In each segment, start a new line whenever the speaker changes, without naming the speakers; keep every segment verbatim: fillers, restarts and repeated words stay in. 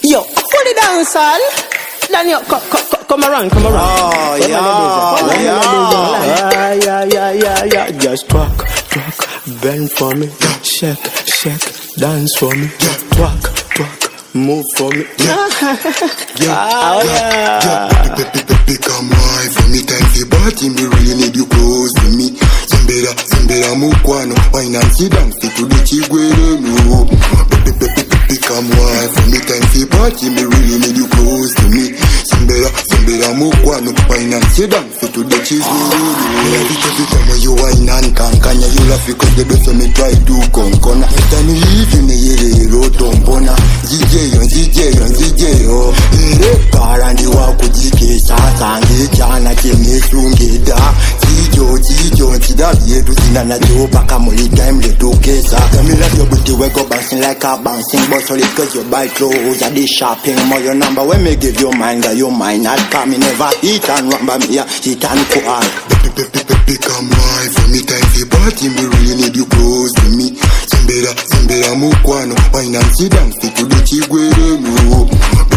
Yo, fully dance all. Then you come, come, come around, come around.
Oh,
come
yeah,
yeah, yeah, yeah, yeah, yeah. Just twerk, twerk, bend for me, shake, shake, dance for me, twerk, twerk, move for me.
Yeah, yeah,
oh,
yeah, yeah. Become mine for me, time for party. Me really need you close to me. Zembera, zembera mukwano, wine and sit down, fit to the chigwere no. Become mine for me, time for party. Me really need you close to me. Zembera, zembera mukwano, wine and sit down, fit to the chigwere no. Every time when you wine and kankanya, you laugh because the best of me try to konkona. Every time you leave, you need a rotombona. D J on D J on D J oh. Ere parandi wa kujikesa sange chana chemesungida. Chijo chijo chidabye tusina na jopa kamuli time letokesa. Kamila your booty we go bouncing like a bouncing but solid cause you buy clothes at the shopping more your number when me give you mine got your mind not come me never eat and run by me yeah eat and cool. Become mine for me time for party me really need you close to me. Zembera zembera mukwano wine and sit down fit to the chigwere no.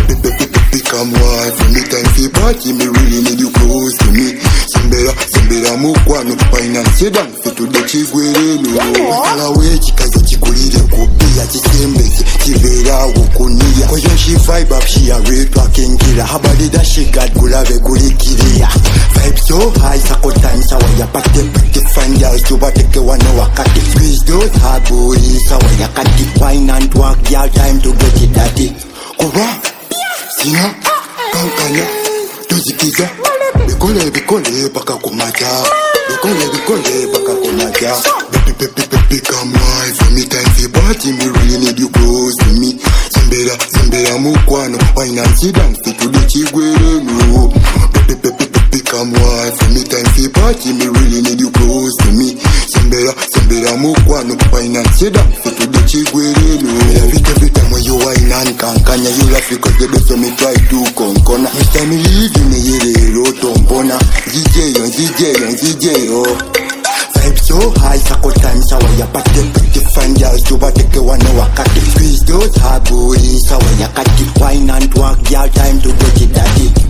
Become mine for me time for party me really need you close to me. Zembera zembera mukwano wine and sit down fit to the chigwere no. Kala we chikazo chikulire kubia chisembeze chivera ukunia. Cause when she vibe up she a real fucking killer. Her body that she got gulave gulikiria. Vibe so high sako time sawa ya pakte pakte find out to bateke wana wakati. Squeeze those hard bodies sawa ya kati. Wine and work girl time to get it daddy. Kuba Sina kankanya tuzikiza. Bikole bikole baka kumata. Bikole bikole baka kumata. Become mine for me time for party me really need you close to me. Zembera zembera mukwano wine and sit down fit to the chigwere no. Become mine for me time for party me really need you close to me. Zembera zembera mukwano wine and sit down fit to the chigwere no. Every every time when you wine and kankanya you laugh because the best of me try to konkona. Next time you leave you me yere rotombona. D J on D J on D J oh. Vibe so high sako time sawa ya pakte pakte find out to bateke wana wakati. Squeeze those hard bodies sawa ya kati. Wine and work girl time to get it daddy.